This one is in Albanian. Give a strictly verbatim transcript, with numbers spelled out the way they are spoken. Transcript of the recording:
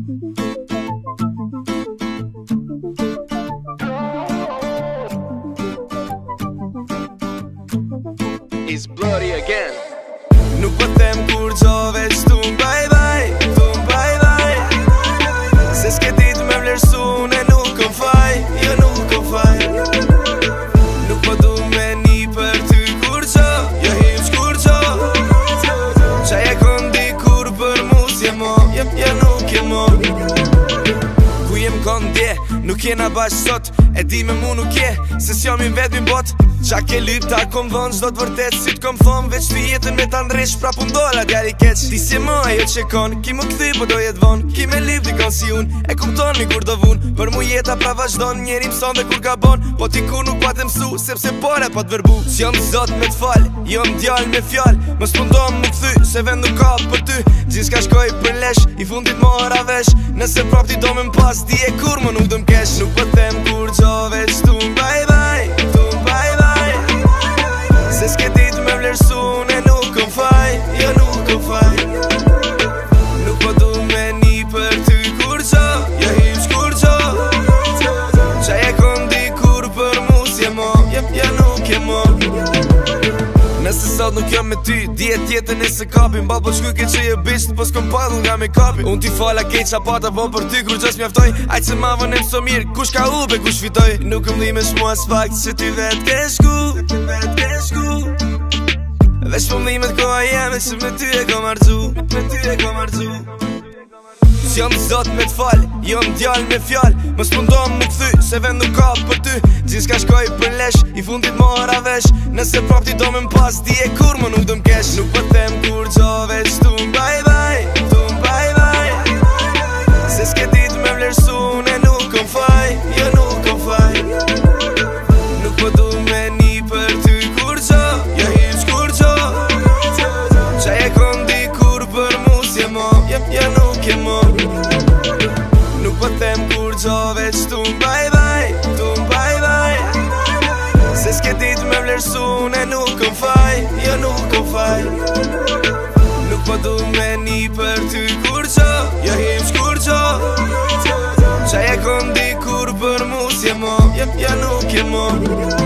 It's bloody again. Nuk po them kur gjo veç tu mbaj baj, tu mbaj baj. Se s'ke dit me vlerësu ne nuk kom faj, jo nuk kom faj. Nuk po du me ni për ty kur gjo, jo hiq kur gjo. Qaj e kondi kur për mu s'je mo, jep ja nuk je mo. Ku jem kondje, nuk jena bash sot, e di me mu nuk je, se s'jam i vet mi bot. Qa ke lyp ta kom vën, qdo t'vërtet si t'kom thom. Veç ty jetën me t'andresh, pra pundolla djali keq. Ti si mo ajo që kon, ki mu këthy po do jet von. Ki me lyp dikon si un, e kupton mi kur do vun. Për mu jeta pra vazhdon, njeri mson dhe kur gabon. Po ti kur nuk pa të msu, sepse pare pa t'verbu. S'jom zot me t'fal, jom djall me fjall. Mos pundon mu këthy, se vend nuk ka për ty. Gjithë ka shkoj për lesh, i fundit mora vesh. Nëse prap ti do me m'pas, di e kur më nuk do m'kesh. Nuk po them kur gjo veç tu mbaj baj, tu mbaj baj. Se s'ke dit me vlerësu ne nuk kom faj, jo nuk kom faj. Nuk po du me ni për ty kur gjo, jo hiq kur gjo. Qaj e kondi kur për mu s'je mo, jep ja nuk je mo. Nëse sot nuk jam me ty, djet tjetën e se kapi. Mball po shkuj ke që je bisht, po s'kom padhull nga me kapi. Unë ti fala kej qa pata po për ty kur gjës mjaftoj. Ajt se ma vënem so mirë, kush ka ube, kush fitoj. Nuk më dhime shmu as fakt që ty vet ke shku, veç po mdhimet koha jeme që me ty e kom arzu, me ty e kom arzu. S'jom zot me t'fal, jom djall me fjall. Mos pundon mu këthy, se vend nuk ka për ty. Gjithë s'ka shkoj për lesh, i fundit mora vesh. Nëse prap ti do me m'pas, di e kur më nuk do m'kesh. Nuk po them kur gjo veç tu mbaj baj, tu mbaj baj. Se s'ke dit me vlerësu ne nuk kom faj, jo nuk kom faj. Nuk po du me ni për ty kur gjo, jo hiq kur gjo. Qaj e kondi kur për mu s'je mo, jep ja nuk je mo. Nuk po them kur gjo veç tu mbaj baj, tu mbaj baj. Se s'ke dit me vlerësu ne nuk kom faj, jo nuk kom faj. Nuk po du me ni për ty kur gjo, jo hiq kur gjo. Qaj e kondi kur për mu s'je mo, jep ja nuk je mo.